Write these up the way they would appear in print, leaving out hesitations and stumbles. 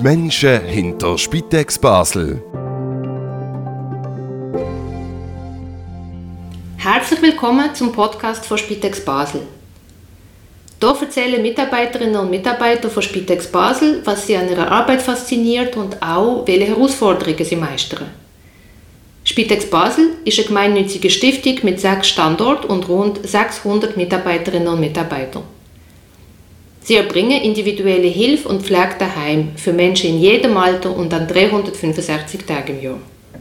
Die Menschen hinter Spitex Basel. Herzlich willkommen zum Podcast von Spitex Basel. Hier erzählen Mitarbeiterinnen und Mitarbeiter von Spitex Basel, was sie an ihrer Arbeit fasziniert und auch, welche Herausforderungen sie meistern. Spitex Basel ist eine gemeinnützige Stiftung mit 6 Standorten und rund 600 Mitarbeiterinnen und Mitarbeitern. Sie erbringen individuelle Hilfe und Pflege daheim für Menschen in jedem Alter und an 365 Tagen im Jahr.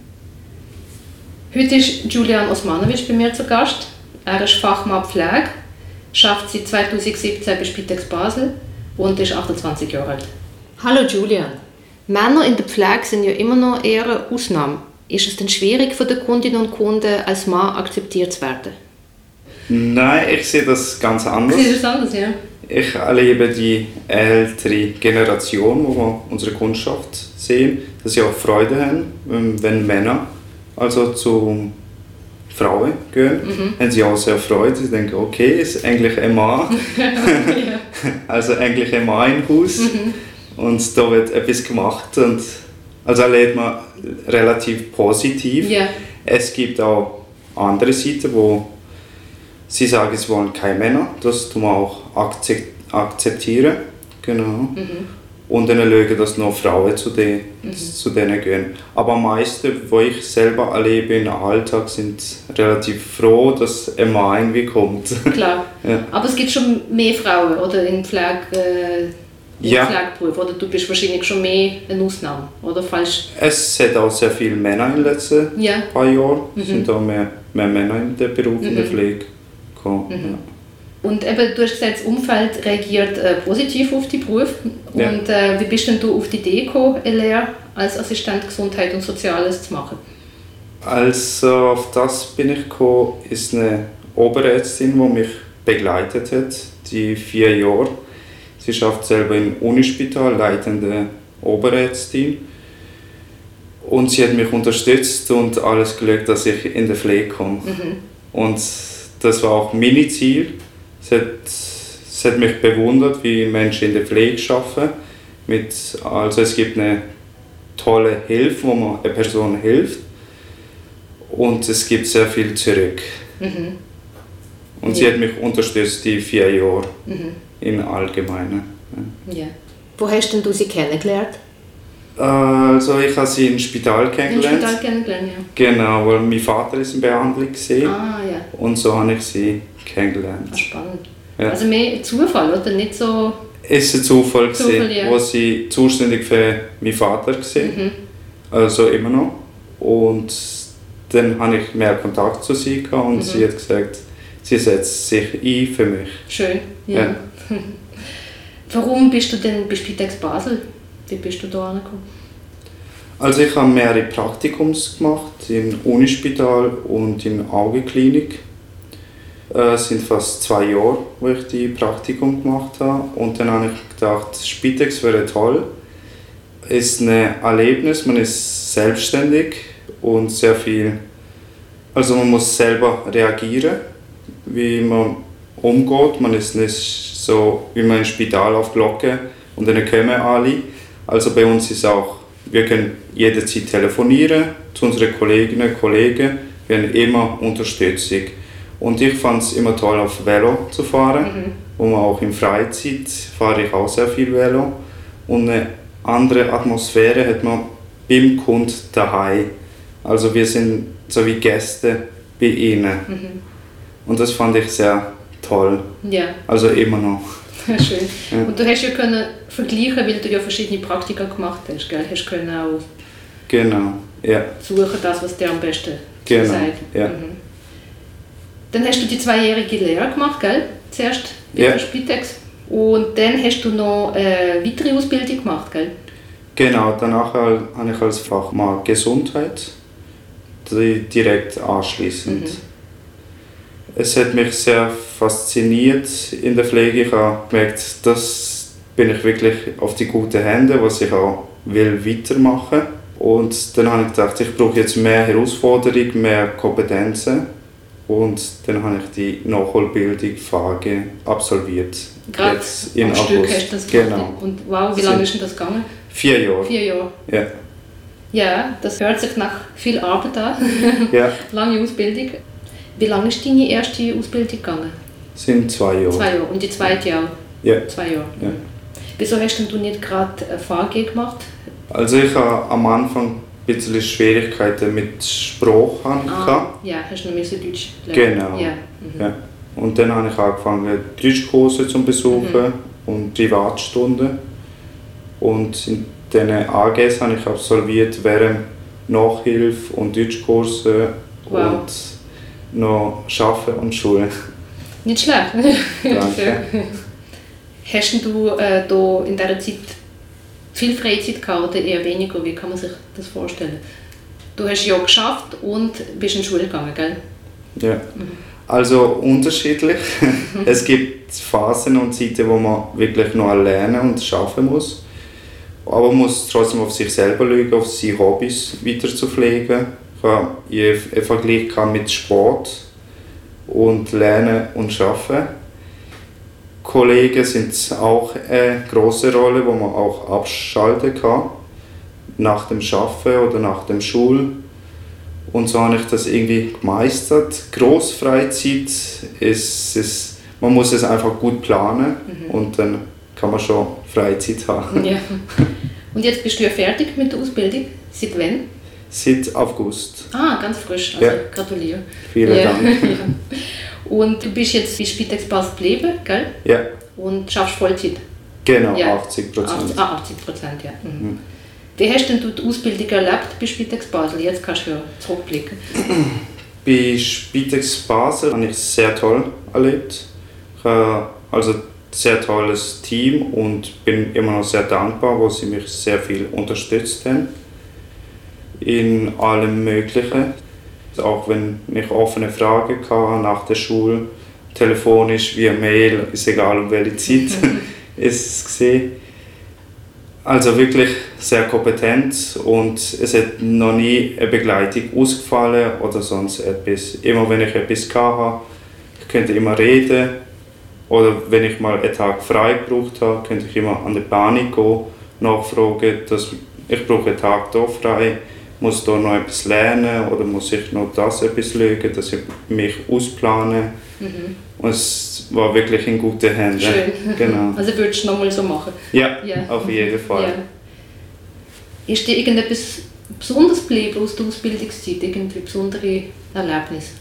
Heute ist Julian Osmanovic bei mir zu Gast. Er ist Fachmann Pflege, arbeitet seit 2017 bei Spitex Basel und ist 28 Jahre alt. Hallo Julian. Männer in der Pflege sind ja immer noch eher eine Ausnahme. Ist es denn schwierig für die Kundinnen und Kunden, als Mann akzeptiert zu werden? Nein, ich sehe das ganz anders. Siehst du das anders, ja? Ich erlebe die ältere Generation, wo wir unsere Kundschaft sehen, dass sie auch Freude haben, wenn Männer also zu Frauen gehen. Haben sie auch sehr Freude. Sie denken, okay, ist eigentlich ein Mann. Also eigentlich ein Mann im Haus. Und da wird etwas gemacht. Und also erlebt man relativ positiv. Ja. Es gibt auch andere Seiten, wo sie sagen, sie wollen keine Männer. Das tun wir auch akzeptieren. Genau. Und dann schauen, dass noch Frauen zu denen gehen. Aber am meisten, was ich selber erlebe im Alltag, sind relativ froh, dass ein Mann irgendwie kommt. Klar. Ja. Aber es gibt schon mehr Frauen oder in Pflegeberuf, oder du bist wahrscheinlich schon mehr eine Ausnahme, oder falsch? Es hat auch sehr viele Männer in den letzten paar Jahren. Es sind auch mehr Männer in den Beruf in der Pflege gekommen. Ja. Und eben, du hast gesagt, das Umfeld reagiert positiv auf deinen Beruf. Ja. Und wie bist denn du auf die Idee gekommen, eine Lehre als Assistent Gesundheit und Soziales zu machen? Also auf das bin ich gekommen, ist eine Oberärztin, die mich begleitet hat, die 4 Jahre. Sie arbeitet selber im Unispital, leitende Oberärztin. Und sie hat mich unterstützt und alles geschaut, dass ich in die Pflege komme. Und das war auch mein Ziel. Es hat mich bewundert, wie Menschen in der Pflege arbeiten. Also es gibt eine tolle Hilfe, wo man einer Person hilft. Und es gibt sehr viel zurück. Und sie hat mich unterstützt, die 4 Jahre im Allgemeinen. Ja. Wo hast denn du sie kennengelernt? Also ich habe sie im Spital kennengelernt. Im Spital kennengelernt, ja. Genau, weil mein Vater ist in Behandlung gesehen. Ja. Und so habe ich sie kennengelernt. Spannend. Ja. Also mehr Zufall, oder? Nicht so... Es war ein Zufall, ja. Wo sie zuständig für meinen Vater war. Also immer noch. Und dann hatte ich mehr Kontakt zu sie gehabt und sie hat gesagt, sie setzt sich ein für mich. Schön, ja. Warum bist du denn bei Spitex Basel? Wie bist du da angekommen? Also ich habe mehrere Praktikums gemacht, im Unispital und in der Augenklinik. Es sind fast 2 Jahre, wo ich die Praktikum gemacht habe. Und dann habe ich gedacht, Spitex wäre toll. Es ist ein Erlebnis, man ist selbstständig und sehr viel... Also man muss selber reagieren, wie man umgeht. Man ist nicht so, wie man im Spital auf Glocke und dann kommen alle. Also bei uns ist auch, wir können jederzeit telefonieren zu unseren Kolleginnen und Kollegen. Wir haben immer Unterstützung. Und ich fand es immer toll, auf Velo zu fahren. Und auch in Freizeit fahre ich auch sehr viel Velo. Und eine andere Atmosphäre hat man beim Kunden daheim. Also wir sind so wie Gäste bei ihnen. Und das fand ich sehr toll. Ja. Also immer noch. Schön. Ja. Und du hast ja können vergleichen, weil du ja verschiedene Praktika gemacht hast, gell? Hast können auch suchen, das, was dir am besten sagt. Ja. Dann hast du die 2-jährige Lehre gemacht, gell? Zuerst bei der Spitex. Und dann hast du noch eine weitere Ausbildung gemacht, gell? Genau, danach habe ich als Fachmann Gesundheit direkt anschliessend. Es hat mich sehr fasziniert in der Pflege. Ich habe gemerkt, dass bin ich wirklich auf die guten Hände, was ich auch will weitermachen. Und dann habe ich gedacht, ich brauche jetzt mehr Herausforderungen, mehr Kompetenzen. und dann habe ich die Nachholbildung FAGE absolviert. Gerade jetzt in am August. Stück hast du das gemacht. Genau. Und wow, wie lange ist denn das gegangen? 4 Jahre. 4 Jahre. Ja. Ja, das hört sich nach viel Arbeit an. Ja. Lange Ausbildung. Wie lange ist deine erste Ausbildung gegangen? Sind 2 Jahre. 2 Jahre. Und die zweite Jahr? Ja. 2 Jahre. Ja. Wieso hast denn du nicht gerade FAGE gemacht? Also ich hatte am Anfang ein bisschen Schwierigkeiten mit Sprache. Ja, hast du noch Deutsch lernen? Genau. Ja. Ja. Und dann habe ich angefangen, Deutschkurse zu besuchen und Privatstunden. Und in diesen AGs habe ich absolviert während Nachhilfe und Deutschkurse und noch Arbeiten und Schule. Nicht schlecht. Danke. Hast du da in dieser Zeit viel Freizeit gehabt oder eher weniger? Wie kann man sich das vorstellen? Du hast ja geschafft und bist in die Schule gegangen, gell? Ja. Also unterschiedlich. Es gibt Phasen und Zeiten, wo man wirklich noch lernen und arbeiten muss. Aber man muss trotzdem auf sich selber schauen, auf seine Hobbys weiter zu pflegen. Ich habe einen Vergleich mit Sport und Lernen und Arbeiten. Kollegen sind auch eine grosse Rolle, wo man auch abschalten kann. Nach dem Arbeiten oder nach dem Schul. Und so habe ich das irgendwie gemeistert. Grossfreizeit ist, man muss es einfach gut planen und dann kann man schon Freizeit haben. Ja. Und jetzt bist du ja fertig mit der Ausbildung. Seit wann? Seit August. Ah, ganz frisch. Also Ja. gratuliere. Vielen Dank. Ja. Und du bist jetzt bei Spitex Basel geblieben, gell? Ja, Und schaffst Vollzeit? genau, Ja. 80%. 80%, ja. Wie hast denn du die Ausbildung erlebt bei Spitex Basel? Jetzt kannst du ja zurückblicken. Bei Spitex Basel habe ich es sehr toll erlebt. Ich habe also ein sehr tolles Team und bin immer noch sehr dankbar, wo sie mich sehr viel unterstützt haben. In allem Möglichen. Auch wenn ich offene Fragen hatte nach der Schule, telefonisch, via Mail, ist egal um welche Zeit ist es gesehen. Also wirklich sehr kompetent und es hat noch nie eine Begleitung ausgefallen oder sonst etwas. Immer wenn ich etwas hatte, ich konnte immer reden oder wenn ich mal einen Tag frei gebraucht habe, könnte ich immer an die Panik gehen, nachfragen, dass ich brauche einen Tag hier frei, muss hier noch etwas lernen oder muss ich noch das etwas schauen, dass ich mich ausplane. Und es war wirklich in guten Händen. Schön. Genau. Also würdest du noch mal so machen? Ja, Ja. auf jeden Fall. Ja. Ist dir irgendetwas Besonderes geblieben aus der Ausbildungszeit? Irgendwie besondere Erlebnisse?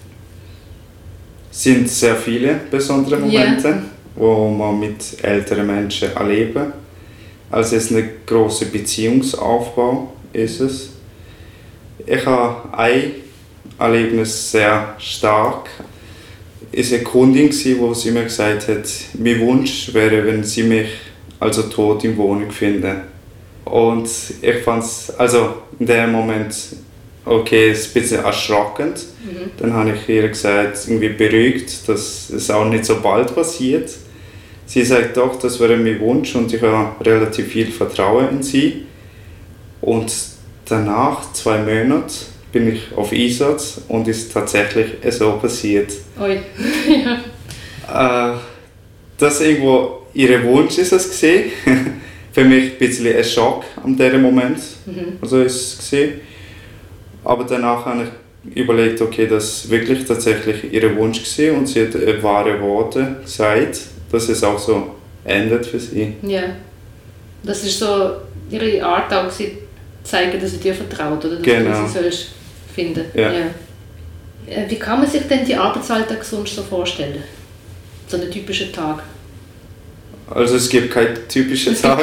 Es sind sehr viele besondere Momente, wo man mit älteren Menschen erleben. Also es ist ein grosser Beziehungsaufbau. Ist es. Ich habe ein Erlebnis sehr stark. Es war eine Kundin, die sie mir gesagt hat, mein Wunsch wäre, wenn sie mich also tot in Wohnung finden. Und ich fand es also in dem Moment okay, es ist ein bisschen erschrockend. Dann habe ich ihr gesagt, irgendwie beruhigt, dass es auch nicht so bald passiert. Sie sagt doch, das wäre mein Wunsch und ich habe relativ viel Vertrauen in sie. Und danach, 2 Monate, bin ich auf Einsatz und es ist tatsächlich so passiert. Oi. Das irgendwo ihr Wunsch ist es gesehen. Für mich ein bisschen ein Schock an diesem Moment. Also ist es gesehen. Aber danach habe ich überlegt, okay, das ist wirklich tatsächlich ihr Wunsch gesehen und sie hat wahre Worte gesagt, dass es auch so endet für sie. Ja. Das ist so ihre Art auch, sie zeigen, dass sie dir vertraut oder dass Genau. du sie sollst finden. Ja. Wie kann man sich denn die Arbeitsalltag sonst so vorstellen? So einen typischen Tag? Also es gibt keinen typischen Tag.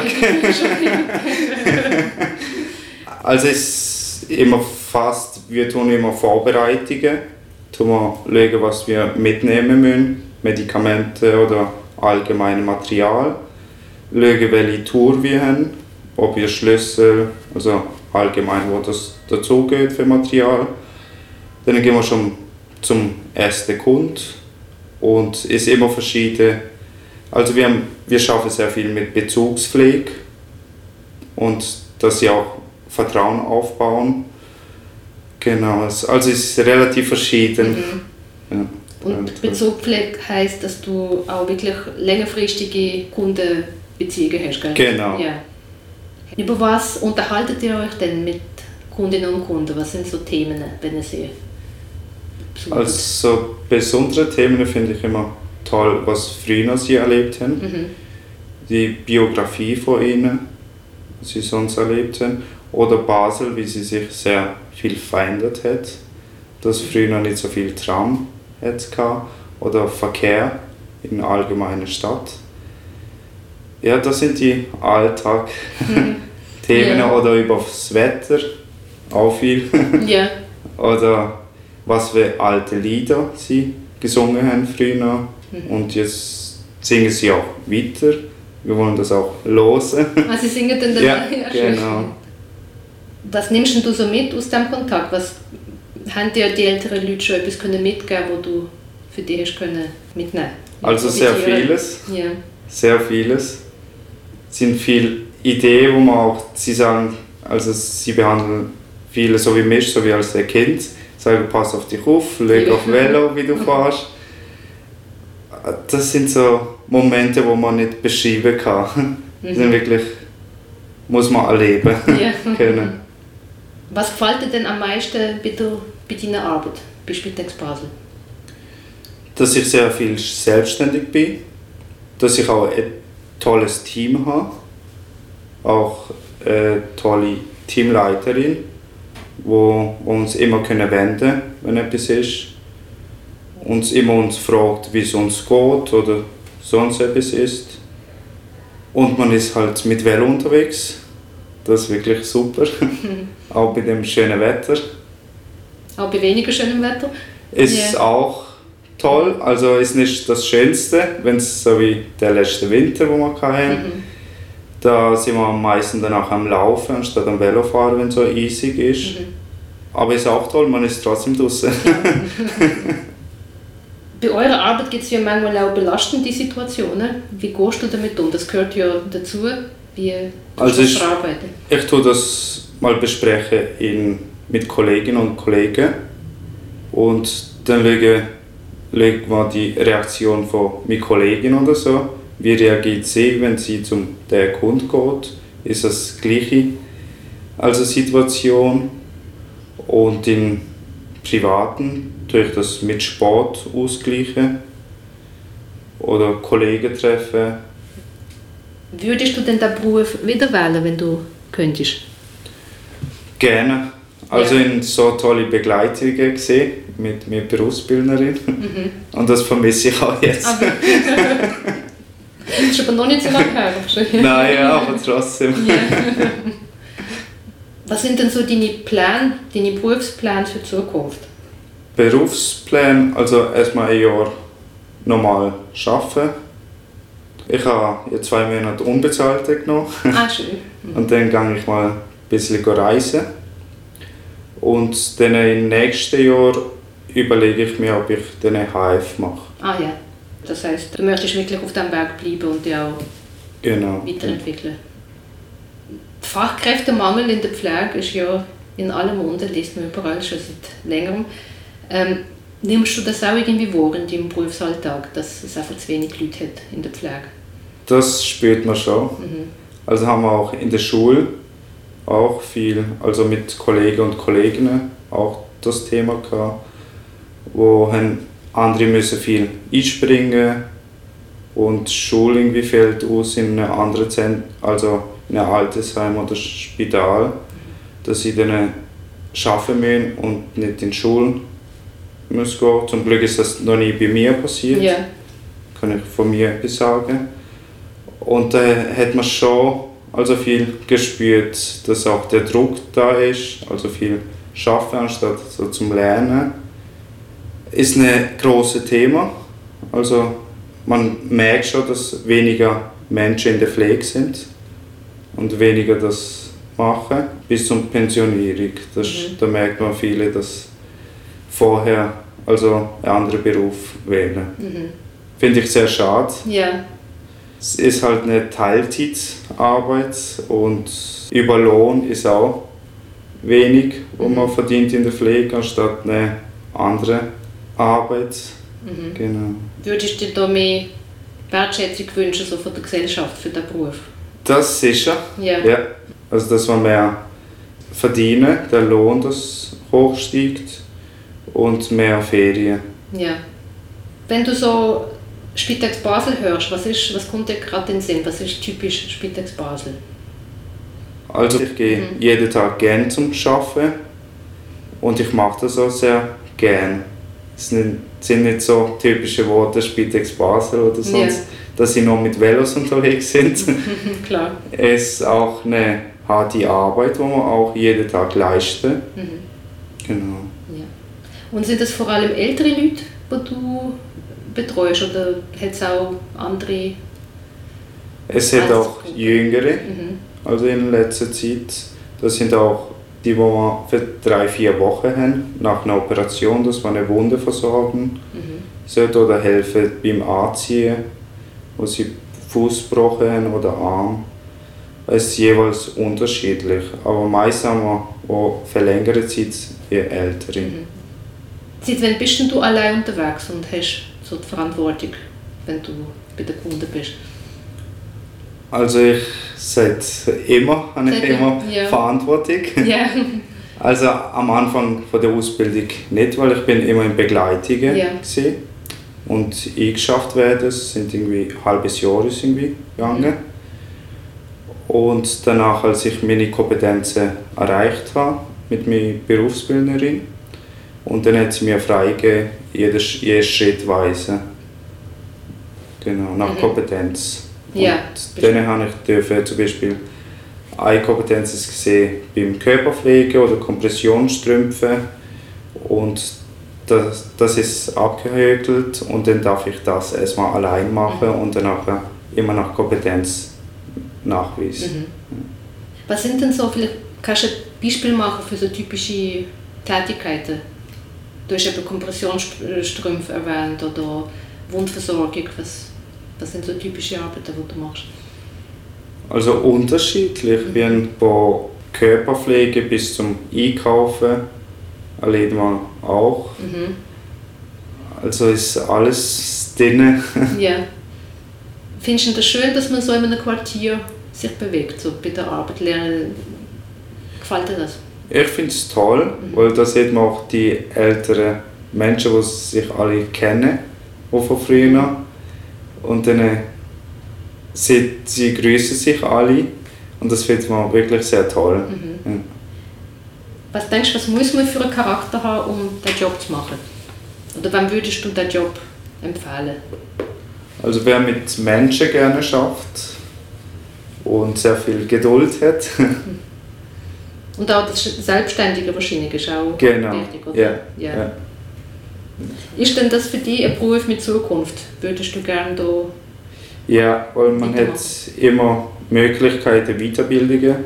Also es ist immer fast, wir tun immer Vorbereitungen, tun wir schauen, was wir mitnehmen müssen, Medikamente oder allgemeines Material, schauen, welche Tour wir haben, ob wir Schlüssel, also allgemein, wo das dazugehört für Material. Dann gehen wir schon zum ersten Kunden und es ist immer verschieden. Also wir arbeiten sehr viel mit Bezugspflege und dass sie auch Vertrauen aufbauen. Genau, also es ist relativ verschieden. Ja. Und Bezugpflege heisst, dass du auch wirklich längerfristige Kundenbeziehungen hast, gell? Genau. Ja. Über was unterhaltet ihr euch denn mit Kundinnen und Kunden? Was sind so Themen, wenn ihr sie besucht? Also besondere Themen finde ich immer toll, was früher sie erlebt haben. Die Biografie von ihnen, was sie sonst erlebt haben. Oder Basel, wie sie sich sehr viel verändert hat. Dass früher nicht so viel Tram hatte. Oder Verkehr in der allgemeinen Stadt. Ja, das sind die Alltag-Themen. Ja. Oder über das Wetter, auch viel. Ja. Oder was für alte Lieder sie gesungen haben früher. Und jetzt singen sie auch weiter. Wir wollen das auch hören. Also sie singen dann Ja, schön. genau. Was nimmst denn du so mit aus diesem Kontakt? Was haben dir die älteren Leute schon etwas mitgeben können, was du für dich hast mitnehmen können? Also sehr vieles. Ja. Sehr vieles. Es sind viele Ideen, wo man auch, sie sagen, also sie behandeln viele so wie mich, so wie als ein Kind. Sagen, pass auf dich auf, leg auf Velo, wie du fährst. Das sind so Momente, wo man nicht beschreiben kann. Das sind wirklich, muss man erleben Ja. können. Was gefällt dir denn am meisten bei deiner Arbeit bei Spitex Basel? Dass ich sehr viel selbstständig bin, dass ich auch ein tolles Team habe, auch eine tolle Teamleiterin, wo uns immer wenden können, wenn etwas ist, uns immer fragt, wie es uns geht oder sonst etwas ist. Und man ist halt mit Velo unterwegs, das ist wirklich super, auch bei dem schönen Wetter. Auch bei weniger schönem Wetter? Ist auch toll, also ist nicht das Schönste, wenn es so wie der letzte Winter, wo wir hatten. Da sind wir am meisten dann auch am Laufen anstatt am Velofahren, wenn es so eisig ist. Aber ist auch toll, man ist trotzdem draußen. Bei eurer Arbeit gibt es ja manchmal auch belastende Situationen. Wie gehst du damit um? Das gehört ja dazu. Wie Also du das verarbeiten? Ich tue das mal besprechen mit Kolleginnen und Kollegen und dann schauen wir die Reaktion von meinen Kollegen oder so. Wie reagiert sie, wenn sie zum der Kunde geht? Ist das gleiche als eine Situation? Und im Privaten tue ich das mit Sport ausgleichen oder Kollegen treffen. Würdest du denn den Beruf wieder wählen, wenn du könntest? Gerne. Also in so tolle Begleitungen gesehen mit meiner Berufsbildnerin. Und das vermisse ich auch jetzt. Aber das ist aber noch nicht so lange her. Nein, ja, aber trotzdem. Ja. Was sind denn so deine Pläne, deine Berufspläne für die Zukunft? Berufsplan, also erstmal ein Jahr normal arbeiten. Ich habe jetzt 2 Monate unbezahlt genommen. Ah, schön. Und dann gehe ich mal ein bisschen reisen. Und dann im nächsten Jahr überlege ich mir, ob ich den HF mache. Ah ja, das heisst, du möchtest wirklich auf diesem Weg bleiben und dich auch weiterentwickeln. Der Fachkräftemangel in der Pflege ist ja in allen Munden, liest man überall schon seit längerem. Nimmst du das auch irgendwie wahr in deinem Berufsalltag, dass es einfach zu wenig Leute hat in der Pflege? Das spürt man schon. Also haben wir auch in der Schule auch viel, also mit Kollegen und Kolleginnen auch das Thema gehabt, wo andere müssen viel einspringen und die Schule irgendwie fällt aus in einem anderen Zentrum, also in einem Altersheim oder Spital, dass sie dann arbeiten müssen und nicht in die Schule müssen gehen. Zum Glück ist das noch nie bei mir passiert, kann ich von mir etwas sagen. Und da hat man schon viel gespürt, dass auch der Druck da ist, also viel Arbeiten anstatt so zum Lernen. Ist ein grosses Thema. Also man merkt schon, dass weniger Menschen in der Pflege sind und weniger das machen bis zur Pensionierung. Da merkt man viele, dass vorher einen anderen Beruf wählen. Finde ich sehr schade. Ja. Es ist halt eine Teilzeitarbeit und über Lohn ist auch wenig, was man verdient in der Pflege, anstatt eine andere Arbeit. Genau. Würdest du dir da mehr Wertschätzung wünschen so von der Gesellschaft für diesen Beruf? Das sicher. Ja. Ja. Also dass wir mehr verdienen, der Lohn das hochsteigt und mehr Ferien. Ja. Wenn du so Spitex Basel hörst, was kommt dir gerade in den Sinn? Was ist typisch Spitex Basel? Also ich gehe jeden Tag gerne zum Arbeiten und ich mache das auch sehr gerne. Es sind nicht so typische Worte Spitex Basel oder sonst, dass sie nur mit Velos unterwegs sind. Klar. Es ist auch eine harte Arbeit, die man auch jeden Tag leisten. Genau. Ja. Und sind das vor allem ältere Leute, die du betreust, oder hat es auch andere? Es hat auch Jüngere, also in letzter Zeit. Das sind auch die wir für 3-4 Wochen haben, nach einer Operation, dass wir eine Wunde versorgen sollte oder helfen beim Anziehen, wo sie Fuß gebrochen haben oder Arm. Es ist jeweils unterschiedlich, aber meist haben wir auch für längere Zeit eher Ältere. Seit wann bist denn du allein unterwegs und hast so die Verantwortung, wenn du bei den Kunden bist? Also ich seit immer habe ich immer Verantwortung. Ja. Also am Anfang von der Ausbildung nicht, weil ich bin immer in Begleitungen war. Und eingeschafft werden, das sind irgendwie ein halbes Jahr ist irgendwie gegangen. Und danach, als ich meine Kompetenzen erreicht habe mit meiner Berufsbildnerin, und dann hat sie mir freigegeben, jeden schrittweise. Genau, nach Kompetenz. Ja, und dann habe ich zum Beispiel eine Kompetenz gesehen beim Körperpflege oder Kompressionsstrümpfe. Und das ist abgehökelt und dann darf ich das erstmal allein machen und danach immer nach Kompetenz nachweisen. Was sind denn so, vielleicht kannst du ein Beispiel machen für so typische Tätigkeiten? Du hast eben Kompressionsstrümpfe erwähnt oder Wundversorgung. Was sind so typische Arbeiten, die du machst? Also unterschiedlich, wie von Körperpflege bis zum Einkaufen erleben wir auch. Also ist alles drin. Ja. Findest du das schön, dass man so in einem Quartier sich bewegt, so bei der Arbeit lernen? Gefällt dir das? Ich finde es toll, weil da sieht man auch die älteren Menschen, die sich alle kennen, die von früher. Und dann sie grüßen sich alle und das findet man wirklich sehr toll. Ja. Was denkst du, was muss man für einen Charakter haben, um diesen Job zu machen? Oder wem würdest du diesen Job empfehlen? Also wer mit Menschen gerne schafft und sehr viel Geduld hat. Und auch das Selbstständige wahrscheinlich ist auch wichtig, oder? Ja. Ist denn das für dich ein Beruf mit Zukunft? Würdest du gerne da? Ja, weil man hat immer Möglichkeiten, Weiterbildungen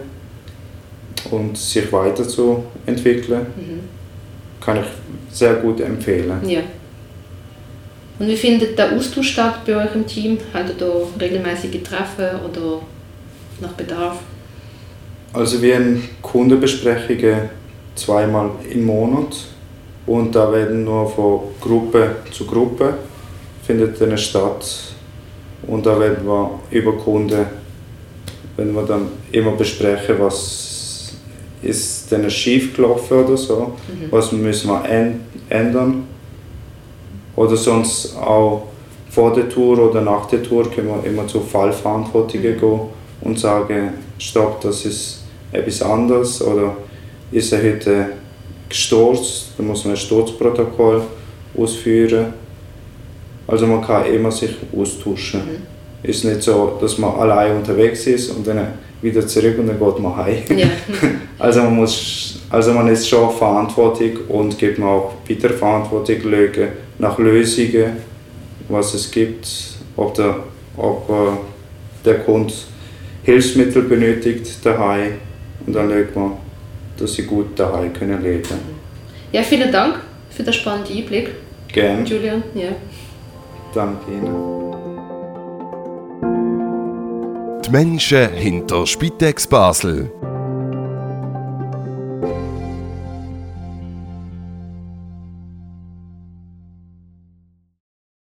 und sich weiterzuentwickeln. Kann ich sehr gut empfehlen. Ja. Und wie findet der Austausch statt bei euch im Team? Habt ihr da regelmäßige Treffen oder nach Bedarf? Also wir haben Kundenbesprechungen 2-mal im Monat und da werden nur von Gruppe zu Gruppe findet eine statt und da werden wir über Kunden, wenn wir dann immer besprechen, was ist denn schief gelaufen oder so, was müssen wir ändern oder sonst auch vor der Tour oder nach der Tour können wir immer zu Fallverantwortlichen gehen und sagen, stopp, das ist etwas anderes oder ist er heute gestürzt, dann muss man ein Sturzprotokoll ausführen. Also man kann immer sich austauschen. Ist nicht so, dass man allein unterwegs ist und dann wieder zurück und dann geht man heim. Ja. Also man ist schon verantwortlich und gibt man auch weiter Verantwortung nach Lösungen, was es gibt, ob der Kunde Hilfsmittel benötigt daheim und dann schaut man, dass sie gut daheim können leben. Ja, vielen Dank für den spannenden Einblick. Gerne. Julian. Ja. Danke Ihnen. Die Menschen hinter Spitex Basel.